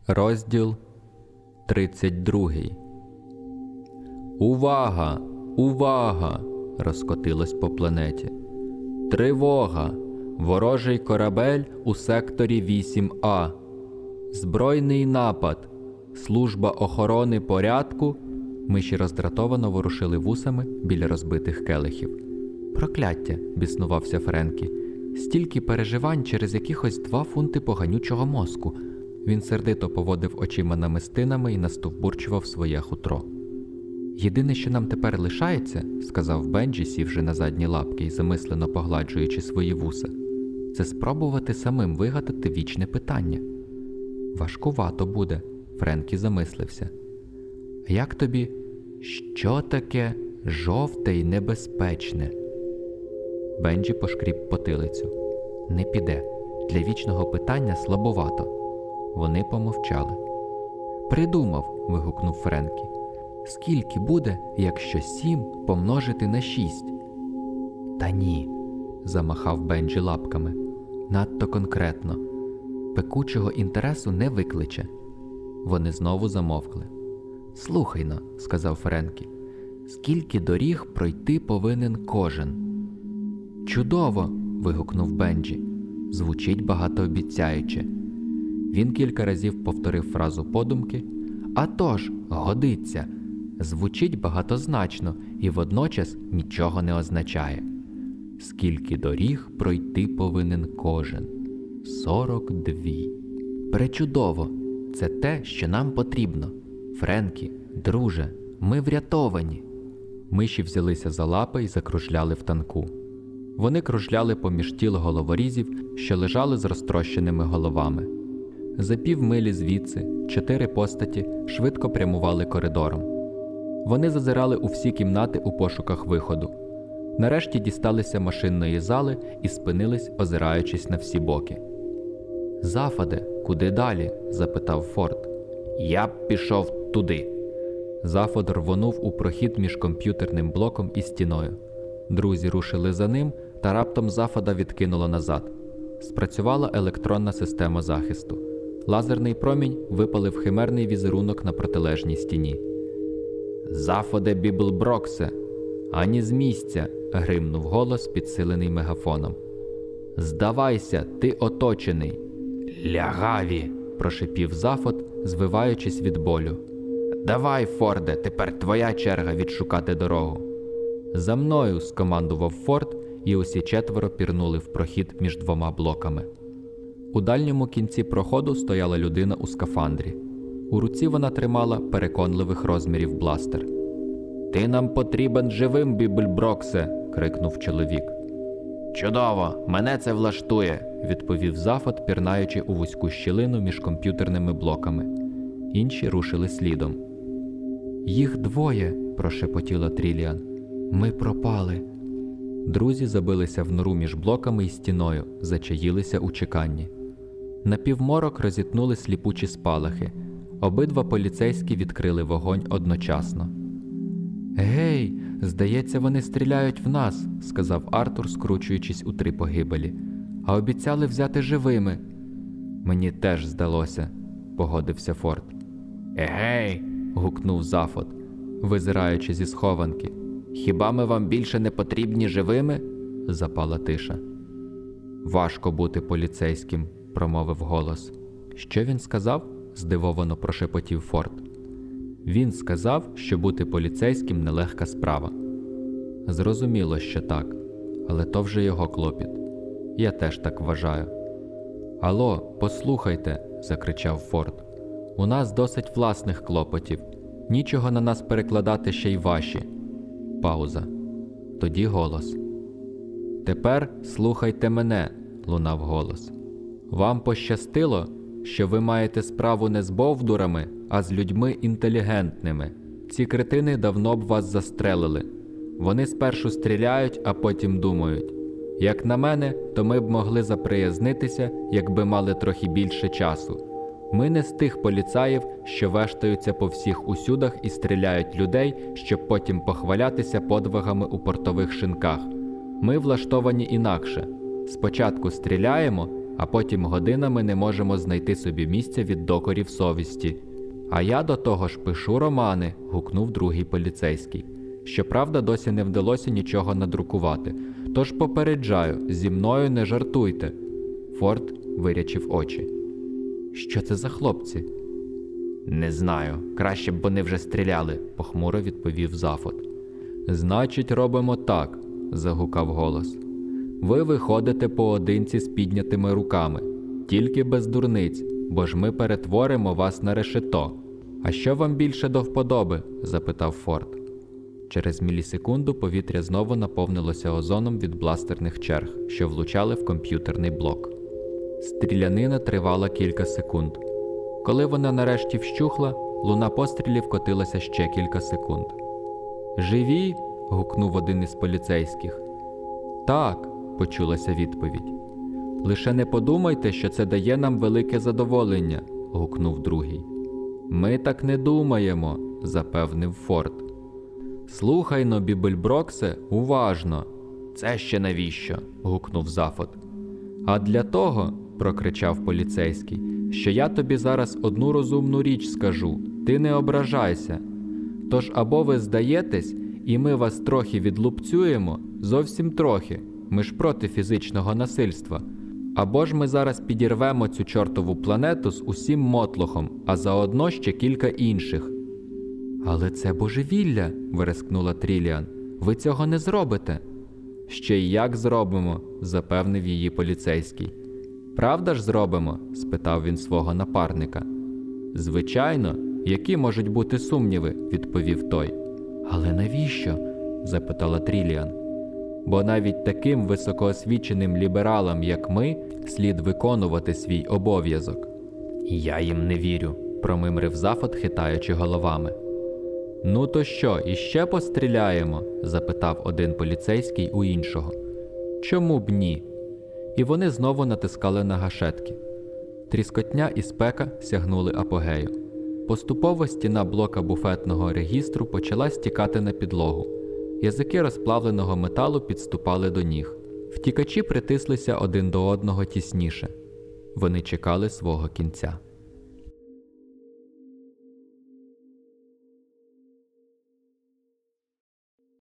Розділ 32. «Увага! Увага!» – розкотилось по планеті. «Тривога! Ворожий корабель у секторі 8А! Збройний напад! Служба охорони порядку!» Миші роздратовано ворушили вусами біля розбитих келихів. «Прокляття!» – біснувався Френкі. «Стільки переживань через якихось 2 фунти поганючого мозку!» Він сердито поводив очима намистинами і настовбурчував своє хутро. «Єдине, що нам тепер лишається, – сказав Бенджі, сівши на задні лапки і замислено погладжуючи свої вуса, – це спробувати самим вигадати вічне питання». «Важкувато буде», – Френкі замислився. «А як тобі, що таке жовте й небезпечне?» Бенджі пошкріб потилицю. «Не піде. Для вічного питання слабовато». Вони помовчали. «Придумав!» – вигукнув Френкі. «Скільки буде, якщо 7 помножити на 6?» «Та ні!» – замахав Бенджі лапками. «Надто конкретно. Пекучого інтересу не викличе». Вони знову замовкли. «Слухай-но», – сказав Френкі, – «скільки доріг пройти повинен кожен?» «Чудово!» – вигукнув Бенджі. «Звучить багатообіцяюче». Він кілька разів повторив фразу подумки. «А тож, годиться!» Звучить багатозначно і водночас нічого не означає. «Скільки доріг пройти повинен кожен?» 42. «Пречудово! Це те, що нам потрібно. Френкі, друже, ми врятовані!» Миші взялися за лапи і закружляли в танку. Вони кружляли поміж тіл головорізів, що лежали з розтрощеними головами. За півмилі звідси 4 постаті швидко прямували коридором. Вони зазирали у всі кімнати у пошуках виходу. Нарешті дісталися машинної зали і спинились, озираючись на всі боки. «Зафаде, куди далі?» – запитав Форд. «Я б пішов туди». Зафод рвонув у прохід між комп'ютерним блоком і стіною. Друзі рушили за ним, та раптом Зафода відкинуло назад. Спрацювала електронна система захисту. Лазерний промінь випалив химерний візерунок на протилежній стіні. «Зафоде Біблброксе! Ані з місця!» – гримнув голос, підсилений мегафоном. «Здавайся, ти оточений!» «Лягаві!» – прошипів Зафод, звиваючись від болю. «Давай, Форде, тепер твоя черга відшукати дорогу!» «За мною!» – скомандував Форд, і усі 4 пірнули в прохід між 2 блоками. У дальньому кінці проходу стояла людина у скафандрі. У руці вона тримала переконливих розмірів бластер. «Ти нам потрібен живим, Біблброксе!» – крикнув чоловік. «Чудово! Мене це влаштує!» – відповів Зафод, пірнаючи у вузьку щілину між комп'ютерними блоками. Інші рушили слідом. «Їх 2!» – прошепотіла Тріліан. «Ми пропали!» Друзі забилися в нору між блоками і стіною, зачаїлися у чеканні. Напівморок розітнули сліпучі спалахи. Обидва поліцейські відкрили вогонь одночасно. «Гей, здається, вони стріляють в нас», – сказав Артур, скручуючись у 3 погибелі. «А обіцяли взяти живими». «Мені теж здалося», – погодився Форд. «Егей!» – гукнув Зафод, визираючи зі схованки. «Хіба ми вам більше не потрібні живими?» – запала тиша. «Важко бути поліцейським», – промовив голос. «Що він сказав?» – здивовано прошепотів Форд. «Він сказав, що бути поліцейським – нелегка справа». Зрозуміло, що так, але то вже його клопіт. Я теж так вважаю. «Алло, послухайте», – закричав Форд. «У нас досить власних клопотів. Нічого на нас перекладати ще й ваші». Пауза. Тоді голос. «Тепер слухайте мене», – лунав голос. «Вам пощастило, що ви маєте справу не з бовдурами, а з людьми інтелігентними. Ці кретини давно б вас застрелили. Вони спершу стріляють, а потім думають. Як на мене, то ми б могли заприязнитися, якби мали трохи більше часу. Ми не з тих поліцаїв, що вештаються по всіх усюдах і стріляють людей, щоб потім похвалятися подвигами у портових шинках. Ми влаштовані інакше. Спочатку стріляємо, а потім годинами не можемо знайти собі місця від докорів совісті. А я до того ж пишу романи, гукнув другий поліцейський. Щоправда, досі не вдалося нічого надрукувати. Тож попереджаю, зі мною не жартуйте. Форд вирячив очі. Що це за хлопці? Не знаю, краще б вони вже стріляли, похмуро відповів Зафот. Значить, робимо так, загукав голос. Ви виходите поодинці з піднятими руками, тільки без дурниць, бо ж ми перетворимо вас на решето. А що вам більше до вподоби? Запитав Форд. Через мілісекунду повітря знову наповнилося озоном від бластерних черг, що влучали в комп'ютерний блок. Стрілянина тривала кілька секунд. Коли вона нарешті вщухла, луна пострілів котилася ще кілька секунд. «Живі?» – гукнув один із поліцейських. «Так», – почулася відповідь. «Лише не подумайте, що це дає нам велике задоволення», – гукнув другий. «Ми так не думаємо», – запевнив Форд. «Слухай-но, Бібельброксе, уважно». «Це ще навіщо?» – гукнув Зафот. «А для того», – прокричав поліцейський, – «що я тобі зараз одну розумну річ скажу. Ти не ображайся. Тож або ви здаєтесь, і ми вас трохи відлупцюємо, зовсім трохи, ми ж проти фізичного насильства, або ж ми зараз підірвемо цю чортову планету з усім мотлохом, а заодно ще кілька інших». «Але це божевілля!» – вирискнула Тріліан. «Ви цього не зробите!» «Ще й як зробимо!» – запевнив її поліцейський. «Правда ж зробимо?» – спитав він свого напарника. «Звичайно, які можуть бути сумніви?» – відповів той. «Але навіщо?» – запитала Тріліан. «Бо навіть таким високоосвіченим лібералам, як ми, слід виконувати свій обов'язок». «Я їм не вірю», – промимрив Зафот, хитаючи головами. «Ну то що, іще постріляємо?» – запитав один поліцейський у іншого. «Чому б ні?» І вони знову натискали на гашетки. Тріскотня і спека сягнули апогею. Поступово стіна блока буфетного регістру почала стікати на підлогу. Язики розплавленого металу підступали до ніг. Втікачі притислися один до одного тісніше. Вони чекали свого кінця.